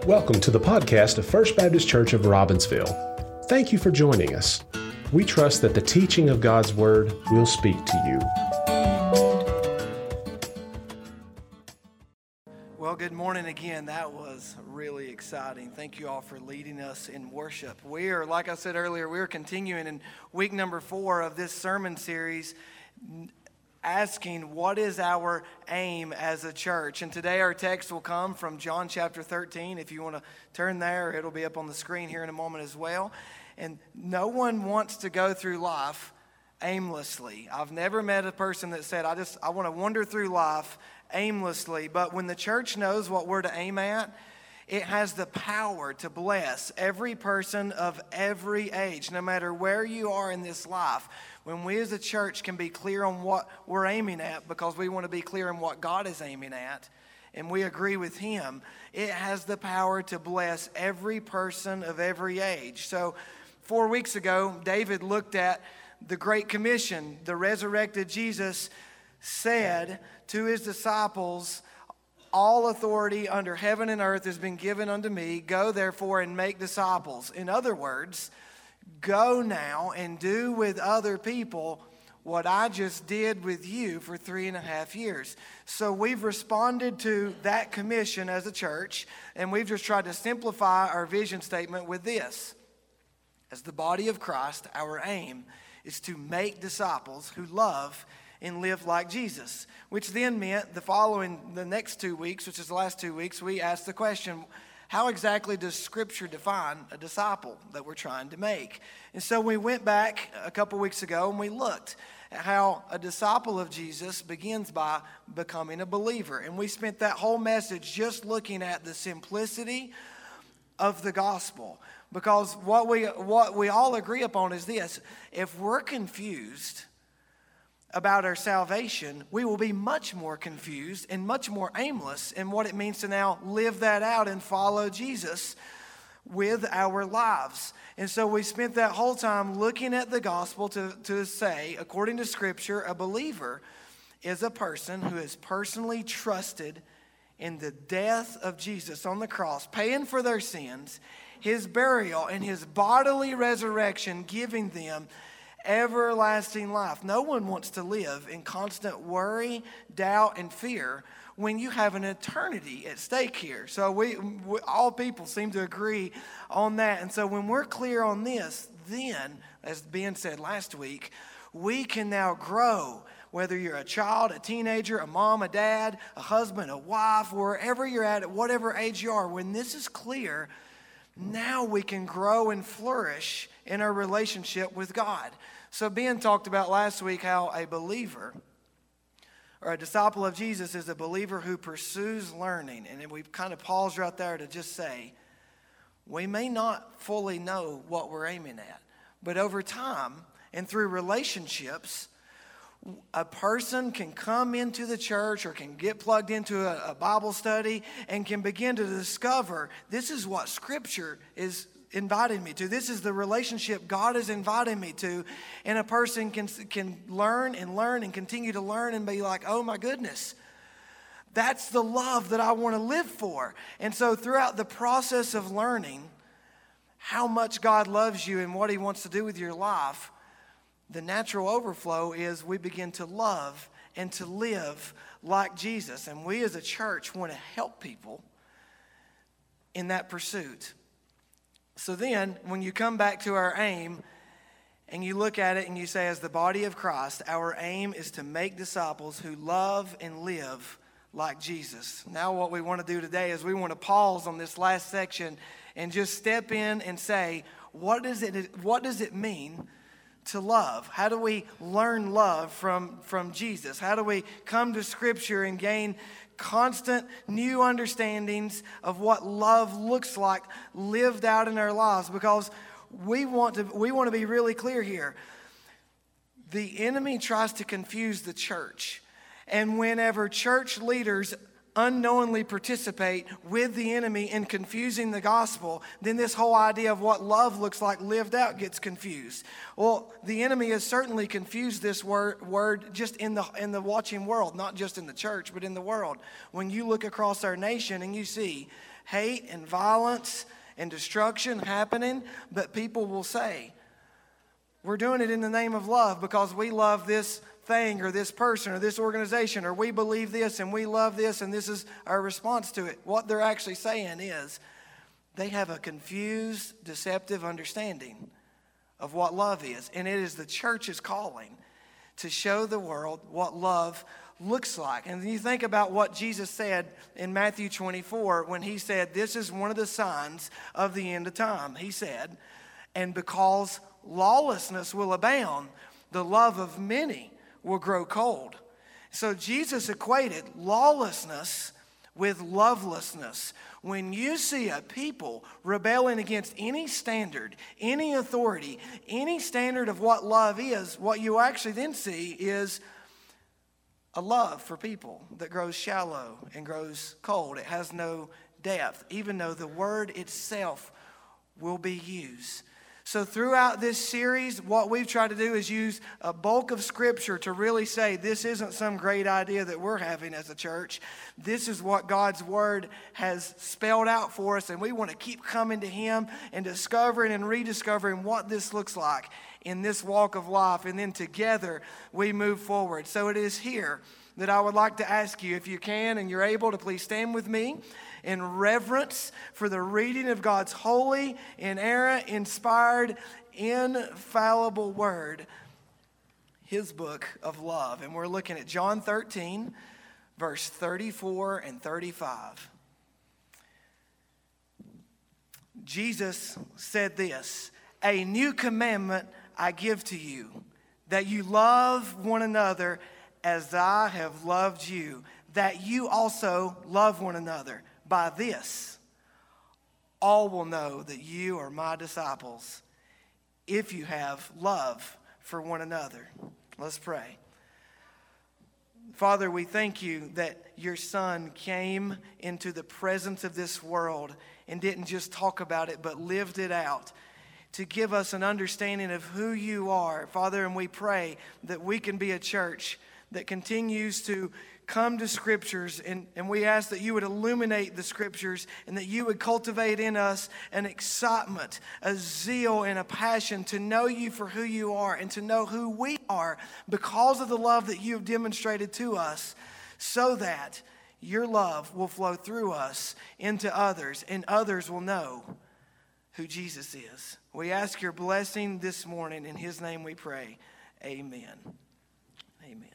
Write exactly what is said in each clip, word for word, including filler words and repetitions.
Welcome to the podcast of First Baptist Church of Robbinsville. Thank you for joining us. We trust that the teaching of God's Word will speak to you. Well, good morning again. That was really exciting. Thank you all for leading us in worship. We are, like I said earlier, we're continuing in week number four of this sermon series, asking what is our aim as a church. And today our text will come from John chapter thirteen. If you want to turn there, it'll be up on the screen here in a moment as well. And no one wants to go through life aimlessly. I've never met a person that said, I just I want to wander through life aimlessly. But when the church knows what we're to aim at, it has the power to bless every person of every age, no matter where you are in this life. When we as a church can be clear on what we're aiming at, because we want to be clear on what God is aiming at, and we agree with Him, it has the power to bless every person of every age. So four weeks ago, David looked at the Great Commission. The resurrected Jesus said to His disciples, all authority under heaven and earth has been given unto me. Go therefore and make disciples. In other words, go now and do with other people what I just did with you for three and a half years. So we've responded to that commission as a church, and we've just tried to simplify our vision statement with this. As the body of Christ, our aim is to make disciples who love and live like Jesus, which then meant the following, the next two weeks, which is the last two weeks, we asked the question, how exactly does Scripture define a disciple that we're trying to make? And so we went back a couple weeks ago and we looked at how a disciple of Jesus begins by becoming a believer. And we spent that whole message just looking at the simplicity of the gospel. Because what we what we all agree upon is this: if we're confused about our salvation, we will be much more confused and much more aimless in what it means to now live that out and follow Jesus with our lives. And so we spent that whole time looking at the gospel to, to say, according to Scripture, a believer is a person who has personally trusted in the death of Jesus on the cross, paying for their sins, His burial, and His bodily resurrection, giving them everlasting life. No one wants to live in constant worry, doubt, and fear when you have an eternity at stake here. So we, we all people seem to agree on that. And so when we're clear on this, then, as Ben said last week, we can now grow. Whether you're a child, a teenager, a mom, a dad, a husband, a wife, wherever you're at, at whatever age you are, when this is clear, now we can grow and flourish in our relationship with God. So Ben talked about last week how a believer or a disciple of Jesus is a believer who pursues learning. And we've kind of paused right there to just say, we may not fully know what we're aiming at, but over time and through relationships, a person can come into the church or can get plugged into a, a Bible study and can begin to discover this is what Scripture is inviting me to. This is the relationship God is inviting me to. And a person can, can learn and learn and continue to learn and be like, oh my goodness, that's the love that I want to live for. And so throughout the process of learning how much God loves you and what He wants to do with your life, the natural overflow is we begin to love and to live like Jesus. And we as a church want to help people in that pursuit. So then, when you come back to our aim, and you look at it and you say, as the body of Christ, our aim is to make disciples who love and live like Jesus. Now what we want to do today is we want to pause on this last section and just step in and say, what does it, what does it mean to love? How do we learn love from, from Jesus? How do we come to Scripture and gain constant new understandings of what love looks like lived out in our lives? Because we want to we want to be really clear here. The enemy tries to confuse the church. And whenever church leaders unknowingly participate with the enemy in confusing the gospel, then this whole idea of what love looks like lived out gets confused. Well, the enemy has certainly confused this word, word just in the in the watching world, not just in the church, but in the world. When you look across our nation and you see hate and violence and destruction happening, but people will say, we're doing it in the name of love because we love this thing or this person or this organization, or we believe this and we love this and this is our response to it. What they're actually saying is they have a confused, deceptive understanding of what love is. And it is the church's calling to show the world what love looks like. And you think about what Jesus said in Matthew twenty-four when he said, this is one of the signs of the end of time. He said, and because lawlessness will abound, the love of many will grow cold. So Jesus equated lawlessness with lovelessness. When you see a people rebelling against any standard, any authority, any standard of what love is, what you actually then see is a love for people that grows shallow and grows cold. It has no depth, even though the word itself will be used. So throughout this series, what we've tried to do is use a bulk of Scripture to really say this isn't some great idea that we're having as a church. This is what God's Word has spelled out for us, and we want to keep coming to Him and discovering and rediscovering what this looks like in this walk of life, and then together we move forward. So it is here that I would like to ask you, if you can and you're able, to please stand with me in reverence for the reading of God's holy, inerrant, inspired, infallible word, His book of love. And we're looking at John thirteen, verse thirty-four and thirty-five. Jesus said this, "A new commandment I give to you, that you love one another as I have loved you, that you also love one another. By this, all will know that you are my disciples, if you have love for one another." Let's pray. Father, we thank you that your Son came into the presence of this world and didn't just talk about it, but lived it out to give us an understanding of who you are, Father. And we pray that we can be a church that continues to come to Scriptures, and, and we ask that you would illuminate the Scriptures and that you would cultivate in us an excitement, a zeal, and a passion to know you for who you are and to know who we are because of the love that you have demonstrated to us, so that your love will flow through us into others, and others will know who Jesus is. We ask your blessing this morning. In His name we pray. Amen. Amen.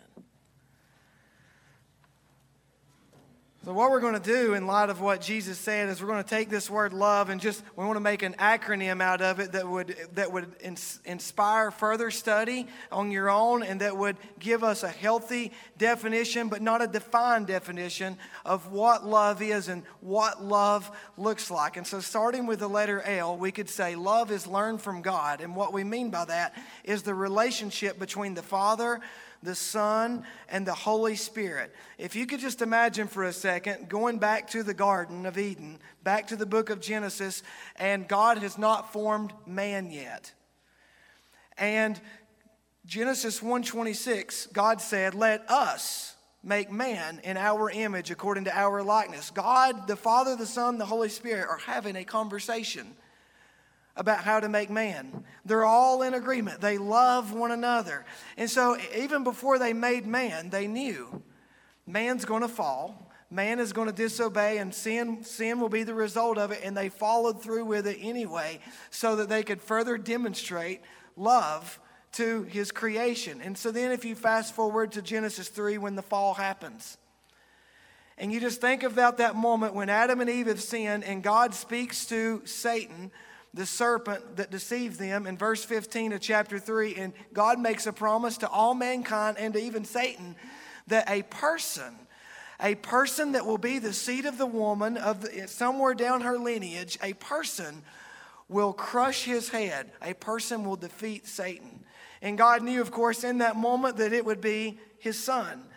So what we're going to do in light of what Jesus said is we're going to take this word love and just we want to make an acronym out of it that would that would ins- inspire further study on your own, and that would give us a healthy definition but not a defined definition of what love is and what love looks like. And so starting with the letter L, we could say love is learned from God. And what we mean by that is the relationship between the Father, the Son, and the Holy Spirit. If you could just imagine for a second going back to the Garden of Eden, back to the book of Genesis, and God has not formed man yet. And Genesis one twenty-six, God said, "Let us make man in our image according to our likeness." God, the Father, the Son, the Holy Spirit are having a conversation about how to make man. They're all in agreement. They love one another. And so even before they made man, they knew man's going to fall. Man is going to disobey, and sin, sin will be the result of it. And they followed through with it anyway so that they could further demonstrate love to His creation. And so then if you fast forward to Genesis three, when the fall happens, and you just think about that moment when Adam and Eve have sinned and God speaks to Satan, the serpent that deceived them, in verse fifteen of chapter three, and God makes a promise to all mankind and to even Satan that a person, a person that will be the seed of the woman, of the, somewhere down her lineage, a person will crush his head. A person will defeat Satan. And God knew, of course, in that moment that it would be His Son.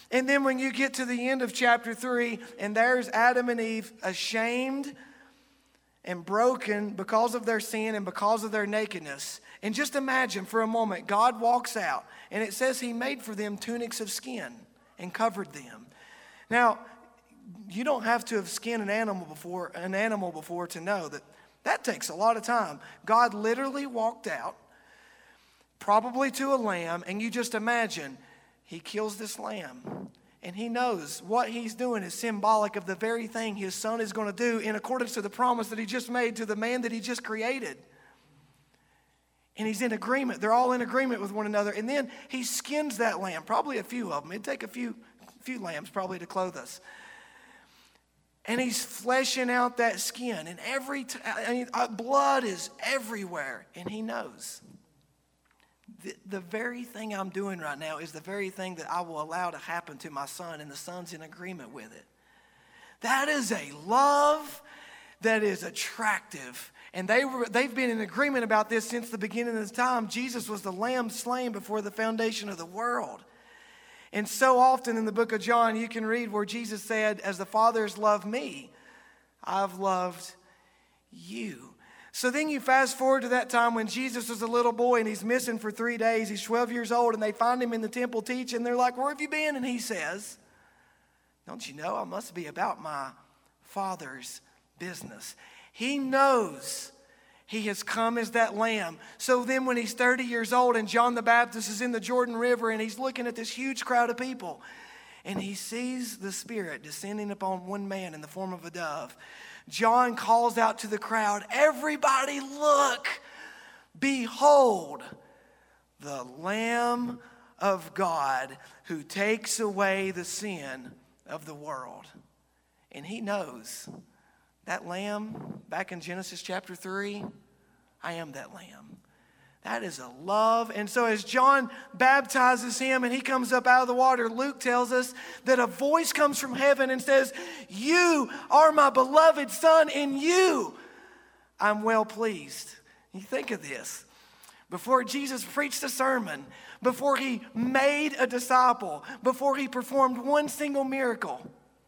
And then when you get to the end of chapter three, and there's Adam and Eve ashamed and broken because of their sin and because of their nakedness. And just imagine for a moment, God walks out, and it says he made for them tunics of skin and covered them. Now, you don't have to have skinned an animal before, an animal before to know that that takes a lot of time. God literally walked out, probably to a lamb, and you just imagine, he kills this lamb. And he knows what he's doing is symbolic of the very thing his son is going to do in accordance to the promise that he just made to the man that he just created. And he's in agreement. They're all in agreement with one another. And then he skins that lamb, probably a few of them. It'd take a few, few lambs probably to clothe us. And he's fleshing out that skin. And every t- I mean, uh, blood is everywhere. And he knows. The, the very thing I'm doing right now is the very thing that I will allow to happen to my son, and the son's in agreement with it. That is a love that is attractive. And they were, they've been in agreement about this since the beginning of time. Jesus was the lamb slain before the foundation of the world. And so often in the book of John, you can read where Jesus said, as the Father has loved me, I've loved you. So then you fast forward to that time when Jesus was a little boy and he's missing for three days. He's twelve years old and they find him in the temple teaching. They're like, where have you been? And he says, don't you know I must be about my Father's business. He knows he has come as that lamb. So then when he's thirty years old and John the Baptist is in the Jordan River and he's looking at this huge crowd of people and he sees the Spirit descending upon one man in the form of a dove, John calls out to the crowd, everybody look, behold, the Lamb of God who takes away the sin of the world. And he knows that lamb back in Genesis chapter three, I am that lamb. That is a love. And so as John baptizes him and he comes up out of the water, Luke tells us that a voice comes from heaven and says, you are my beloved son, in you I'm well pleased. You think of this. Before Jesus preached a sermon, before he made a disciple, before he performed one single miracle,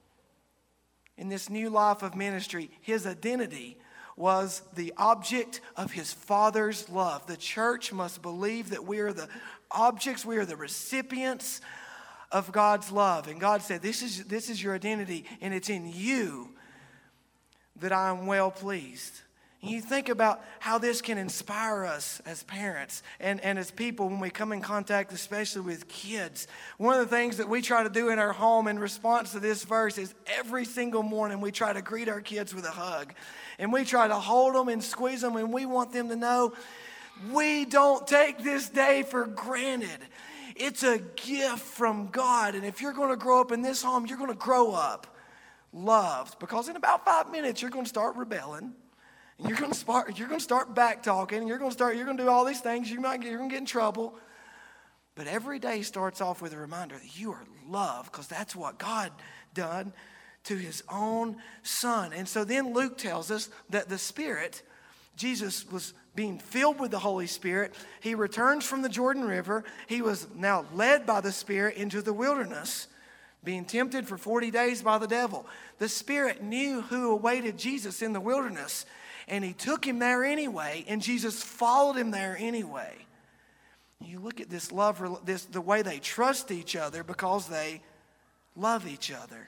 in this new life of ministry, his identity was the object of his Father's love. The church must believe that we are the objects, we are the recipients of God's love. And God said, this is, this is your identity, and it's in you that I am well pleased. And you think about how this can inspire us as parents and, and as people when we come in contact, especially with kids. One of the things that we try to do in our home in response to this verse is every single morning we try to greet our kids with a hug. And we try to hold them and squeeze them, and we want them to know we don't take this day for granted. It's a gift from God. And if you're going to grow up in this home, you're going to grow up loved. Because in about five minutes, you're going to start rebelling. And you're going to start, you're going to start back talking. And you're going to start, you're going to do all these things. You might get, you're going to get in trouble. But every day starts off with a reminder that you are loved, because that's what God done to his own son. And so then Luke tells us that the Spirit, Jesus was being filled with the Holy Spirit. He returns from the Jordan River. He was now led by the Spirit into the wilderness, being tempted for forty days by the devil. The Spirit knew who awaited Jesus in the wilderness, and he took him there anyway, and Jesus followed him there anyway. You look at this love, this the way they trust each other because they love each other.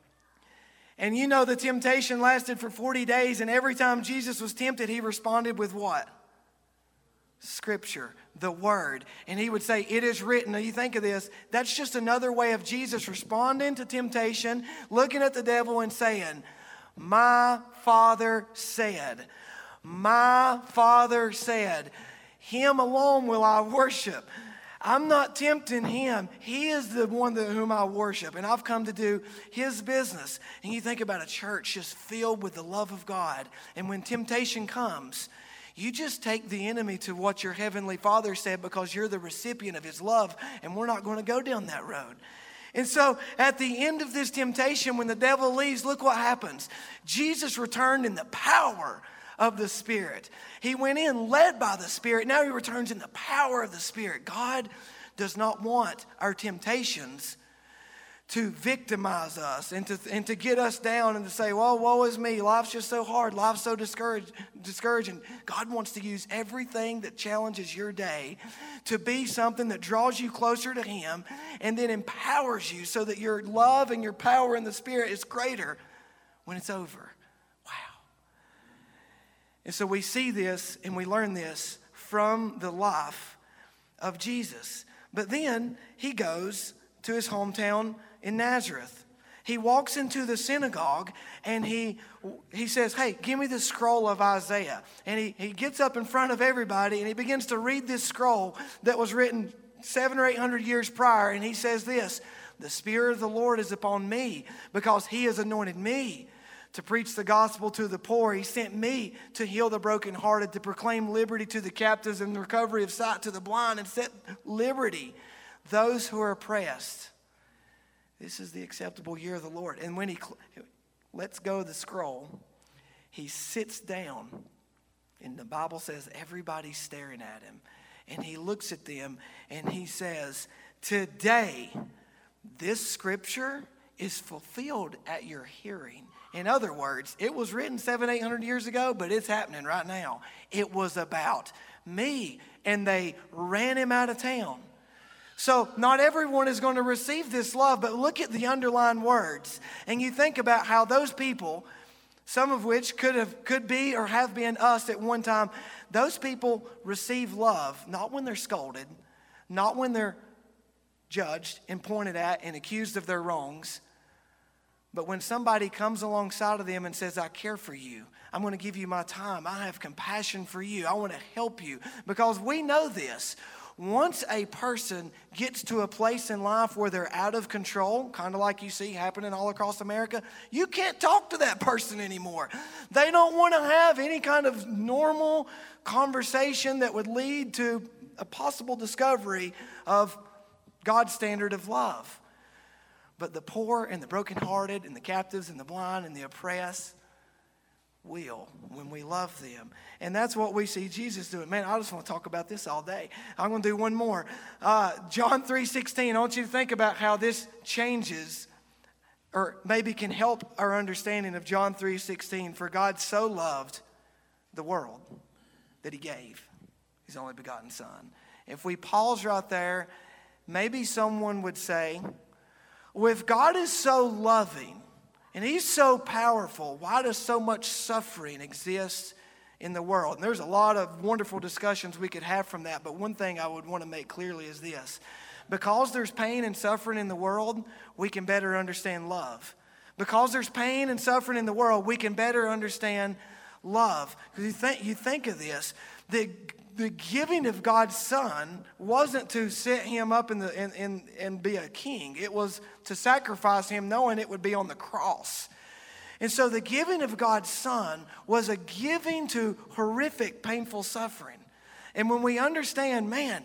And you know the temptation lasted for forty days, and every time Jesus was tempted, he responded with what? Scripture, the Word. And he would say, it is written. Now you think of this, that's just another way of Jesus responding to temptation, looking at the devil and saying, my Father said, my Father said, him alone will I worship. I'm not tempting him. He is the one that whom I worship, and I've come to do his business. And you think about a church just filled with the love of God. And when temptation comes, you just take the enemy to what your heavenly Father said, because you're the recipient of his love, and we're not going to go down that road. And so at the end of this temptation, when the devil leaves, look what happens. Jesus returned in the power of the Spirit. He went in led by the Spirit. Now he returns in the power of the Spirit. God does not want our temptations to victimize us and to, and to get us down and to say, well, woe is me. Life's just so hard. Life's so discouraged, discouraging. God wants to use everything that challenges your day to be something that draws you closer to Him and then empowers you so that your love and your power in the Spirit is greater when it's over. Wow. And so we see this and we learn this from the life of Jesus. But then He goes to His hometown in Nazareth. He walks into the synagogue and he he says, hey, give me the scroll of Isaiah. And he, he gets up in front of everybody and he begins to read this scroll that was written seven or eight hundred years prior. And he says this, the Spirit of the Lord is upon me because He has anointed me to preach the gospel to the poor. He sent me to heal the brokenhearted, to proclaim liberty to the captives and the recovery of sight to the blind, and set liberty those who are oppressed. This is the acceptable year of the Lord. And when He lets go of the scroll, He sits down. And the Bible says everybody's staring at Him. And He looks at them and He says, today, this scripture is fulfilled at your hearing. In other words, it was written seven, eight hundred years ago, but it's happening right now. It was about me. And they ran Him out of town. So not everyone is going to receive this love, but look at the underlying words. And you think about how those people, some of which could have, could be or have been us at one time, those people receive love, not when they're scolded, not when they're judged and pointed at and accused of their wrongs, but when somebody comes alongside of them and says, I care for you, I'm going to give you my time, I have compassion for you, I want to help you. Because we know this. Once a person gets to a place in life where they're out of control, kind of like you see happening all across America, you can't talk to that person anymore. They don't want to have any kind of normal conversation that would lead to a possible discovery of God's standard of love. But the poor and the brokenhearted and the captives and the blind and the oppressed will when we love them. And that's what we see Jesus doing. Man, I just want to talk about this all day. I'm going to do one more. Uh, John three sixteen, I want you to think about how this changes or maybe can help our understanding of John three sixteen. For God so loved the world that He gave His only begotten Son. If we pause right there, maybe someone would say, well, if God is so loving, and He's so powerful, why does so much suffering exist in the world? And there's a lot of wonderful discussions we could have from that, but one thing I would want to make clearly is this. Because there's pain and suffering in the world, we can better understand love. Because there's pain and suffering in the world, we can better understand love. Because you think, you think of this, the The giving of God's Son wasn't to set Him up in the in, in, and be a king. It was to sacrifice Him knowing it would be on the cross. And so the giving of God's Son was a giving to horrific, painful suffering. And when we understand, man,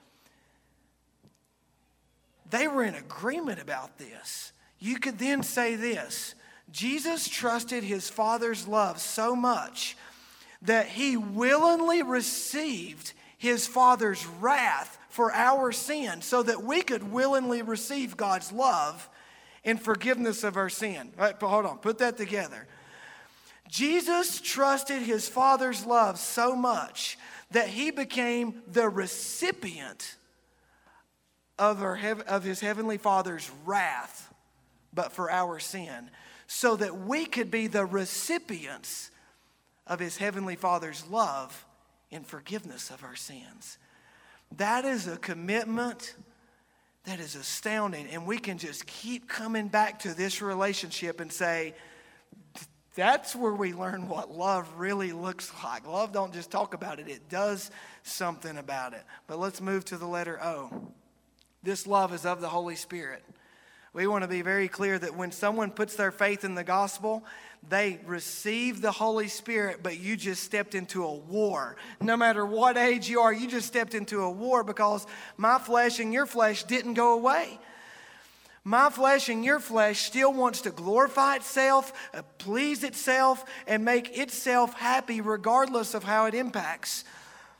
they were in agreement about this. You could then say this: Jesus trusted His Father's love so much that He willingly received His Father's wrath for our sin so that we could willingly receive God's love and forgiveness of our sin. All right, hold on, put that together. Jesus trusted His Father's love so much that He became the recipient of, our, of His Heavenly Father's wrath, but for our sin, so that we could be the recipients of His Heavenly Father's love in forgiveness of our sins. That is a commitment that is astounding. And we can just keep coming back to this relationship and say, that's where we learn what love really looks like. Love don't just talk about it, it does something about it. But let's move to the letter O. This love is of the Holy Spirit. We want to be very clear that when someone puts their faith in the gospel, they receive the Holy Spirit, but you just stepped into a war. No matter what age you are, you just stepped into a war because my flesh and your flesh didn't go away. My flesh and your flesh still wants to glorify itself, uh, please itself, and make itself happy regardless of how it impacts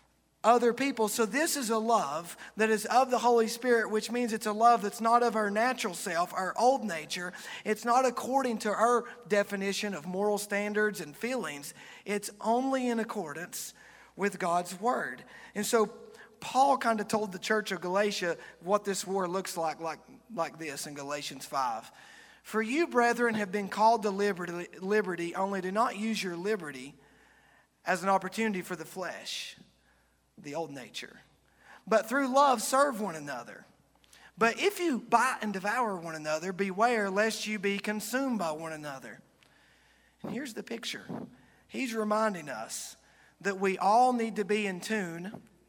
other people. So this is a love that is of the Holy Spirit, which means it's a love that's not of our natural self, our old nature. It's not according to our definition of moral standards and feelings. It's only in accordance with God's word. And so Paul kind of told the church of Galatia what this war looks like, like, like this in Galatians five. For you, brethren, have been called to liberty, liberty, only do not use your liberty as an opportunity for the flesh, the old nature, but through love serve one another. But if you bite and devour one another, beware lest you be consumed by one another. And here's the picture. He's reminding us that we all need to be in tune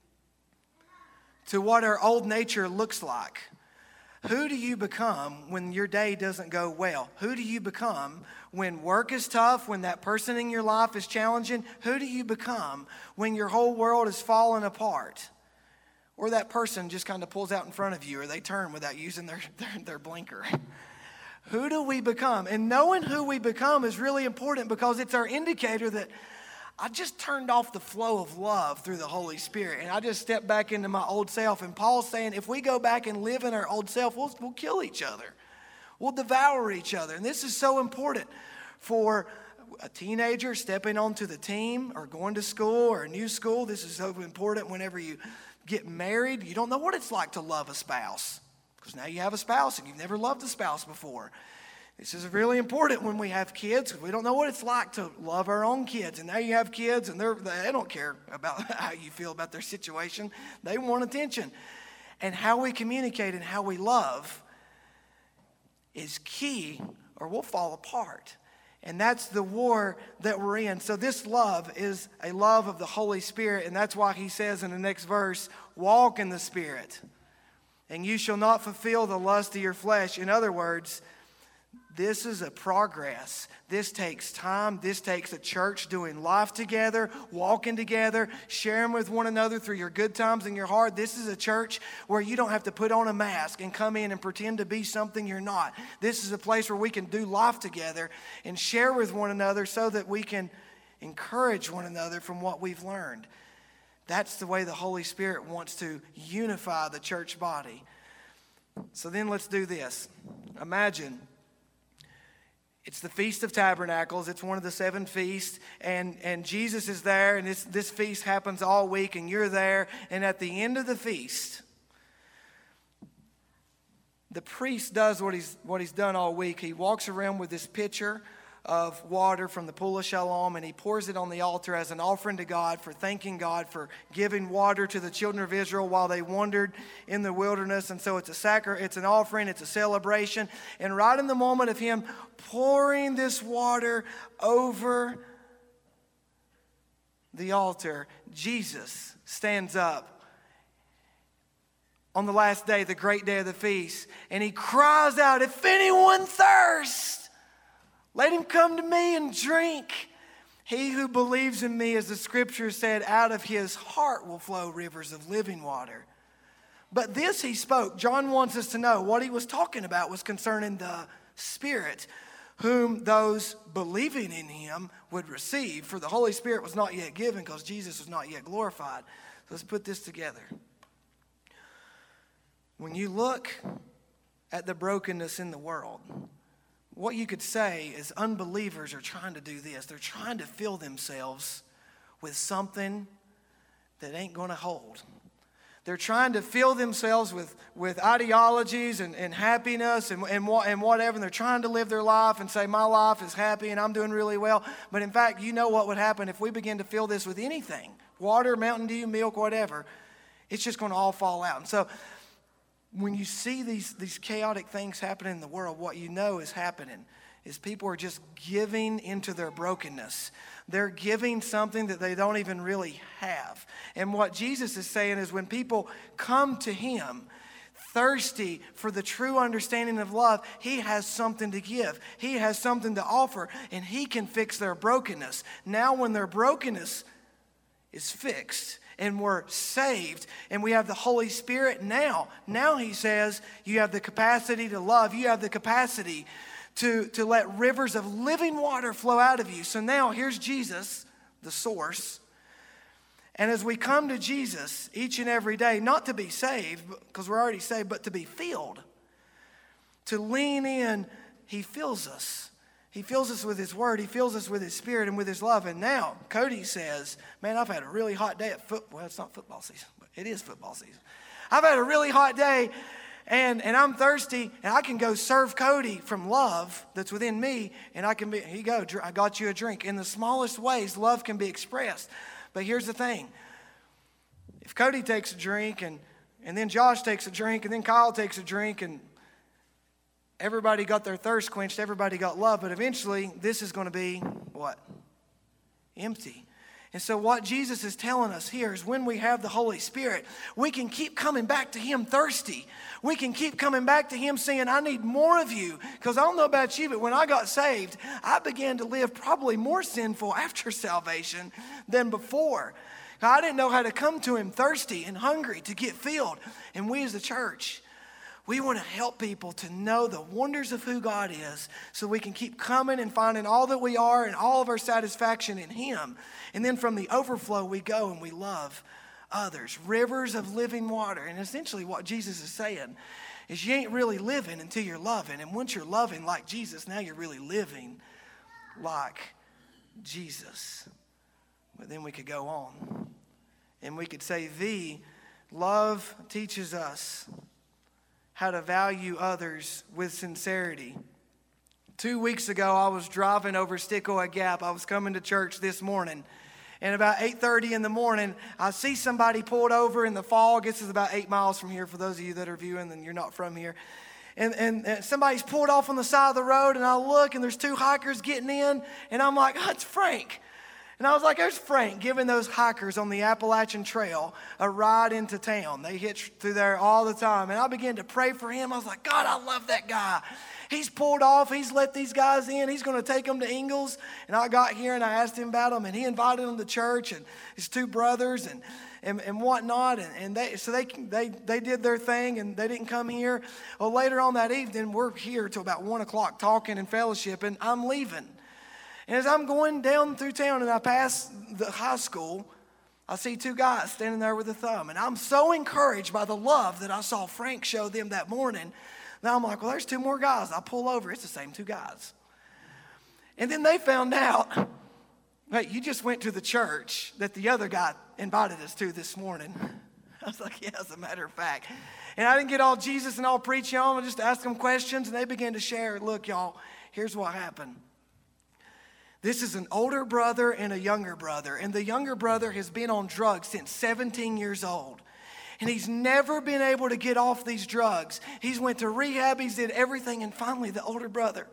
to what our old nature looks like. Who do you become when your day doesn't go well? Who do you become when work is tough, when that person in your life is challenging? Who do you become when your whole world is falling apart? Or that person just kind of pulls out in front of you, or they turn without using their, their, their blinker. Who do we become? And knowing who we become is really important because it's our indicator that I just turned off the flow of love through the Holy Spirit, and I just stepped back into my old self. And Paul's saying if we go back and live in our old self, we'll, we'll kill each other. We'll devour each other. And this is so important for a teenager stepping onto the team or going to school or a new school. This is so important whenever you get married. You don't know what it's like to love a spouse because now you have a spouse and you've never loved a spouse before. This is really important when we have kids because we don't know what it's like to love our own kids. And now you have kids and they're, they don't care about how you feel about their situation. They want attention. And how we communicate and how we love is key or we'll fall apart. And that's the war that we're in. So this love is a love of the Holy Spirit. And that's why he says in the next verse, walk in the Spirit, and you shall not fulfill the lust of your flesh. In other words, this is a progress. This takes time. This takes a church doing life together, walking together, sharing with one another through your good times and your hard. This is a church where you don't have to put on a mask and come in and pretend to be something you're not. This is a place where we can do life together and share with one another so that we can encourage one another from what we've learned. That's the way the Holy Spirit wants to unify the church body. So then let's do this. Imagine it's the Feast of Tabernacles. It's one of the seven feasts. And, and Jesus is there. And this, this feast happens all week. And you're there. And at the end of the feast, the priest does what he's, what he's done all week. He walks around with this pitcher of water from the pool of Shalom, and he pours it on the altar as an offering to God for thanking God for giving water to the children of Israel while they wandered in the wilderness. And so it's a sacri- it's an offering, it's a celebration. And right in the moment of him pouring this water over the altar, Jesus stands up on the last day, the great day of the feast, and he cries out, "If anyone thirsts, let him come to me and drink. He who believes in me, as the scripture said, out of his heart will flow rivers of living water." But this he spoke. John wants us to know what he was talking about was concerning the Spirit, whom those believing in him would receive. For the Holy Spirit was not yet given because Jesus was not yet glorified. So let's put this together. When you look at the brokenness in the world, what you could say is unbelievers are trying to do this. They're trying to fill themselves with something that ain't going to hold. They're trying to fill themselves with, with ideologies and, and happiness and, and, and whatever. And they're trying to live their life and say, my life is happy and I'm doing really well. But in fact, you know what would happen if we begin to fill this with anything. Water, Mountain Dew, milk, whatever. It's just going to all fall out. And so when you see these, these chaotic things happening in the world, what you know is happening is people are just giving into their brokenness. They're giving something that they don't even really have. And what Jesus is saying is when people come to him thirsty for the true understanding of love, he has something to give. He has something to offer, and he can fix their brokenness. Now when their brokenness is fixed, and we're saved, and we have the Holy Spirit now. Now he says you have the capacity to love. You have the capacity to, to let rivers of living water flow out of you. So now here's Jesus, the source, And as we come to Jesus each and every day, not to be saved, because we're already saved, but to be filled, to lean in, he fills us. He fills us with his word. He fills us with his spirit and with his love. And now, Cody says, man, I've had a really hot day at football. Well, it's not football season, but it is football season. I've had a really hot day, and, and I'm thirsty, and I can go serve Cody from love that's within me, and I can be, here you go, I got you a drink. In the smallest ways, love can be expressed. But here's the thing. If Cody takes a drink, and, and then Josh takes a drink, and then Kyle takes a drink, and everybody got their thirst quenched, everybody got love, but eventually this is going to be what? Empty. And so what Jesus is telling us here is when we have the Holy Spirit, we can keep coming back to him thirsty. We can keep coming back to him saying, I need more of you. Because I don't know about you, but when I got saved, I began to live probably more sinful after salvation than before. I didn't know how to come to him thirsty and hungry to get filled. And we as a church, we want to help people to know the wonders of who God is so we can keep coming and finding all that we are and all of our satisfaction in him. And then from the overflow, we go and we love others. Rivers of living water. And essentially what Jesus is saying is you ain't really living until you're loving. And once you're loving like Jesus, now you're really living like Jesus. But then we could go on. And we could say, the love teaches us how to value others with sincerity. Two weeks ago, I was driving over Stickoa Gap. I was coming to church this morning. And about eight thirty in the morning, I see somebody pulled over in the fog. This is about eight miles from here for those of you that are viewing and you're not from here. And, and, and somebody's pulled off on the side of the road, and I look, and there's two hikers getting in. And I'm like, oh, it's Frank. And I was like, there's Frank giving those hikers on the Appalachian Trail a ride into town. They hitch through there all the time. And I began to pray for him. I was like, God, I love that guy. He's pulled off. He's let these guys in. He's going to take them to Ingalls. And I got here and I asked him about them. And he invited them to church and his two brothers and, and, and whatnot. And, and they so they, they, they did their thing and they didn't come here. Well, later on that evening, we're here till about one o'clock talking and fellowship. And I'm leaving. And as I'm going down through town and I pass the high school, I see two guys standing there with a thumb. And I'm so encouraged by the love that I saw Frank show them that morning. Now I'm like, well, there's two more guys. I pull over. It's the same two guys. And then they found out, hey, you just went to the church that the other guy invited us to this morning. I was like, yeah, as a matter of fact. And I didn't get all Jesus and all preaching on. I just asked them questions, and they began to share, look, y'all, here's what happened. This is an older brother and a younger brother. And the younger brother has been on drugs since seventeen years old. And he's never been able to get off these drugs. He's went to rehab. He's did everything. And finally, the older brother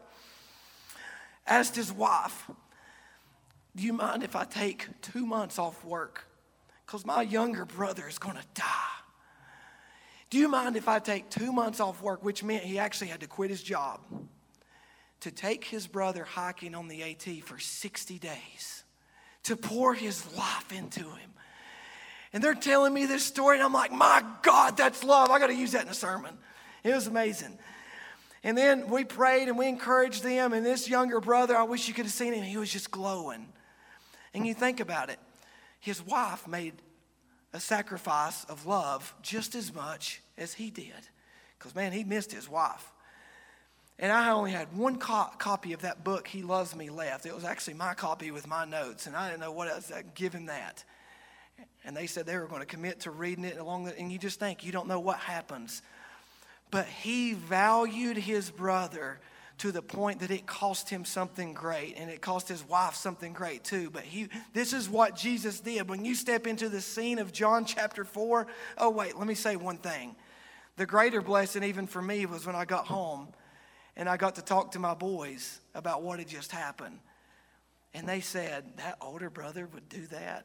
asked his wife, do you mind if I take two months off work? Because my younger brother is going to die. Do you mind if I take two months off work? Which meant he actually had to quit his job to take his brother hiking on the AT for sixty days, to pour his life into him. And they're telling me this story, and I'm like, my God, that's love. I got to use that in a sermon. It was amazing. And then we prayed, and we encouraged them, and this younger brother, I wish you could have seen him. He was just glowing. And you think about it. His wife made a sacrifice of love just as much as he did. Because, man, he missed his wife. And I only had one co- copy of that book, He Loves Me, left. It was actually my copy with my notes, and I didn't know what else I'd give him that. And they said they were going to commit to reading it along the, and you just think, you don't know what happens. But he valued his brother to the point that it cost him something great, and it cost his wife something great too. But he, this is what Jesus did. When you step into the scene of John chapter four, oh wait, let me say one thing. The greater blessing even for me was when I got home and I got to talk to my boys about what had just happened. And they said, that older brother would do that?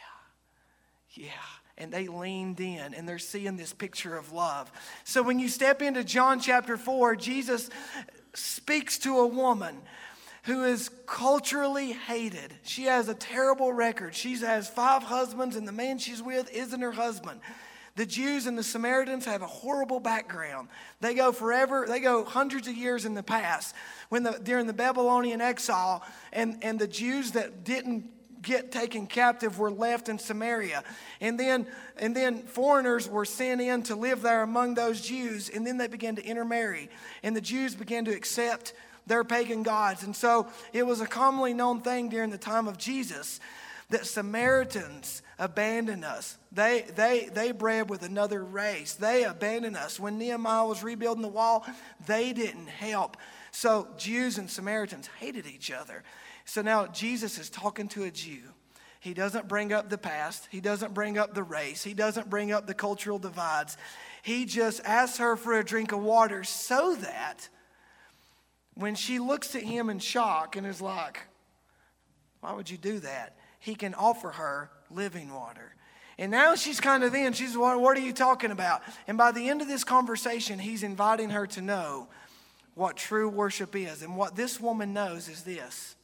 Yeah. Yeah. And they leaned in, and they're seeing this picture of love. So when you step into John chapter four, Jesus speaks to a woman who is culturally hated. She has a terrible record. She has five husbands, and the man she's with isn't her husband. The Jews and the Samaritans have a horrible background. They go forever, they go hundreds of years in the past when the, during the Babylonian exile, and, and the Jews that didn't get taken captive were left in Samaria. And then, and then foreigners were sent in to live there among those Jews, and then they began to intermarry. And the Jews began to accept their pagan gods. And so it was a commonly known thing during the time of Jesus that Samaritans abandoned us. They, they, they bred with another race. They abandoned us. When Nehemiah was rebuilding the wall, they didn't help. So Jews and Samaritans hated each other. So now Jesus is talking to a Jew. He doesn't bring up the past. He doesn't bring up the race. He doesn't bring up the cultural divides. He just asks her for a drink of water so that when she looks at him in shock and is like, why would you do that? He can offer her living water. And now she's kind of in. She's, what, what are you talking about? And by the end of this conversation, he's inviting her to know what true worship is. And what this woman knows is this.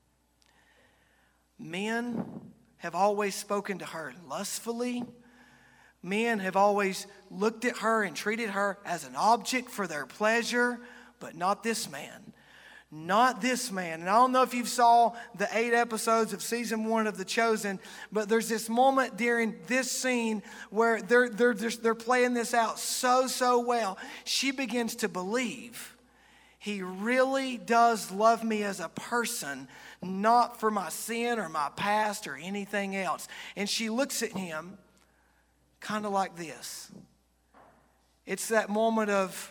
Men have always spoken to her lustfully. Men have always looked at her and treated her as an object for their pleasure, but not this man. Not this man. And I don't know if you saw the eight episodes of season one of The Chosen, but there's this moment during this scene where they're, they're, they're playing this out so, so well. She begins to believe he really does love me as a person, not for my sin or my past or anything else. And she looks at him kind of like this. It's that moment of,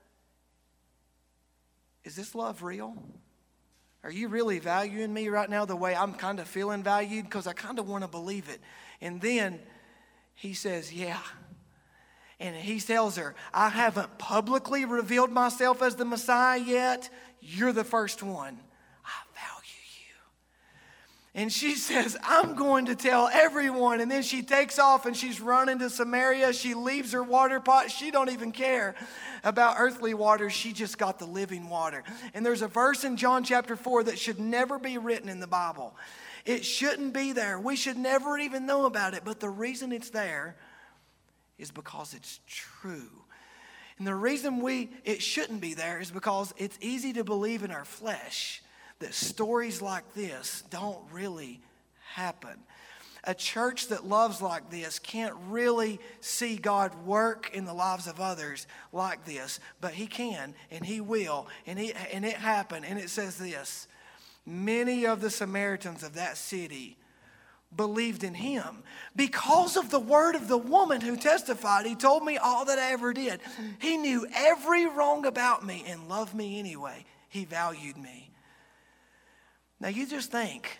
is this love real? Are you really valuing me right now the way I'm kind of feeling valued? Because I kind of want to believe it. And then he says, yeah. And he tells her, I haven't publicly revealed myself as the Messiah yet. You're the first one. I value you. And she says, I'm going to tell everyone. And then she takes off and she's running to Samaria. She leaves her water pot. She don't even care about earthly water. She just got the living water. And there's a verse in John chapter four that should never be written in the Bible. It shouldn't be there. We should never even know about it. But the reason it's there is because it's true. And the reason we it shouldn't be there is because it's easy to believe in our flesh that stories like this don't really happen. A church that loves like this can't really see God work in the lives of others like this, but he can and he will, and he and it happened. And it says this: many of the Samaritans of that city believed in him because of the word of the woman who testified, he told me all that I ever did. He knew every wrong about me and loved me anyway. He valued me. Now you just think,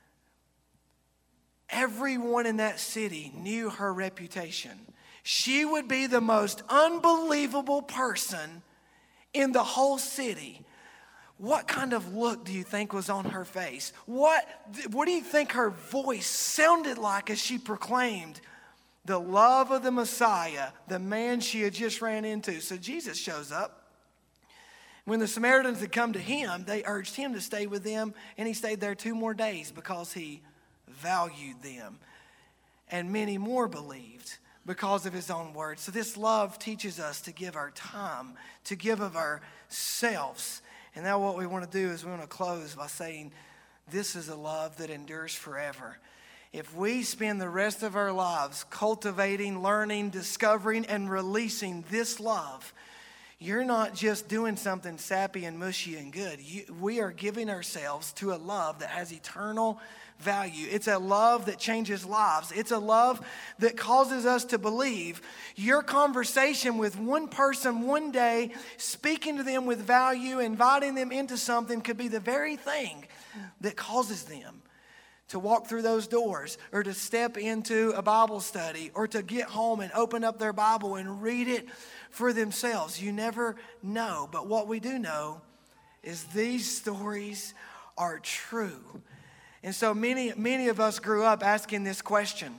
everyone in that city knew her reputation. She would be the most unbelievable person in the whole city. What kind of look do you think was on her face? What, what do you think her voice sounded like as she proclaimed the love of the Messiah, the man she had just ran into? So Jesus shows up. When the Samaritans had come to him, they urged him to stay with them, and he stayed there two more days because he valued them. And many more believed because of his own word. So this love teaches us to give our time, to give of ourselves. And now what we want to do is we want to close by saying this is a love that endures forever. If we spend the rest of our lives cultivating, learning, discovering, and releasing this love, you're not just doing something sappy and mushy and good. You, we are giving ourselves to a love that has eternal value. It's a love that changes lives. It's a love that causes us to believe. Your conversation with one person one day, speaking to them with value, inviting them into something, could be the very thing that causes them to walk through those doors, or to step into a Bible study, or to get home and open up their Bible and read it for themselves. You never know. But what we do know is these stories are true. And so many, many of us grew up asking this question: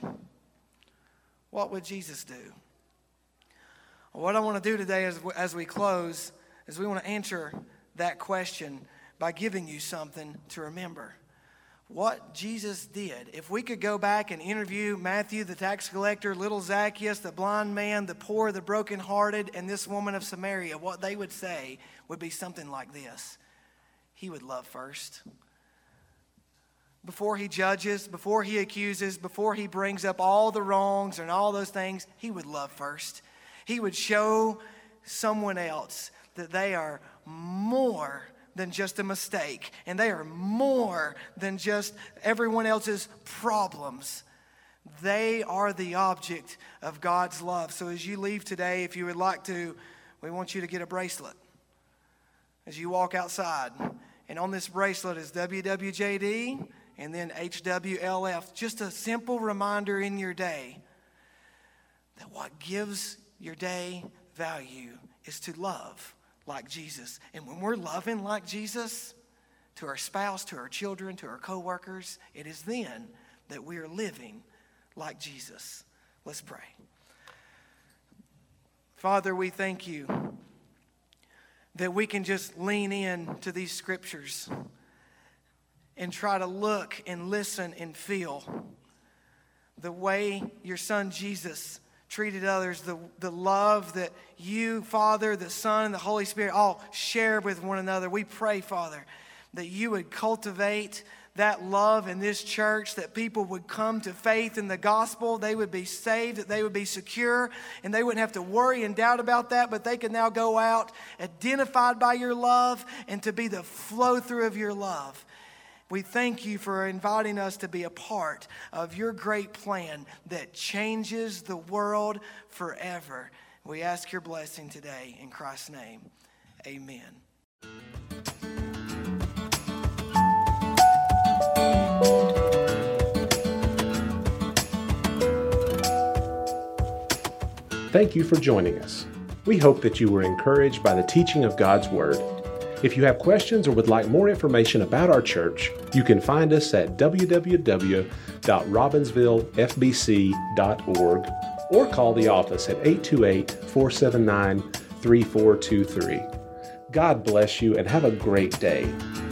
what would Jesus do? Well, what I want to do today as, as we close is we want to answer that question by giving you something to remember. What Jesus did. If we could go back and interview Matthew, the tax collector, little Zacchaeus, the blind man, the poor, the brokenhearted, and this woman of Samaria, what they would say would be something like this: he would love first. before he judges, before he accuses, before he brings up all the wrongs and all those things, he would love first. He would show someone else that they are more than just a mistake, and they are more than just everyone else's problems. They are the object of God's love. So as you leave today, if you would like to, we want you to get a bracelet as you walk outside. And on this bracelet is W W J D and then H W L F. Just a simple reminder in your day that what gives your day value is to love like Jesus. And when we're loving like Jesus to our spouse, to our children, to our coworkers, it is then that we are living like Jesus. Let's pray. Father, we thank you that we can just lean in to these scriptures and try to look and listen and feel the way your son Jesus treated others, the, the love that you, Father, the Son, and the Holy Spirit all share with one another. We pray, Father, that you would cultivate that love in this church, that people would come to faith in the gospel, they would be saved, that they would be secure, and they wouldn't have to worry and doubt about that, but they can now go out identified by your love and to be the flow through of your love. We thank you for inviting us to be a part of your great plan that changes the world forever. We ask your blessing today in Christ's name. Amen. Thank you for joining us. We hope that you were encouraged by the teaching of God's Word. If you have questions or would like more information about our church, you can find us at w w w dot robbinsville f b c dot org or call the office at eight two eight, four seven nine, three four two three. God bless you and have a great day.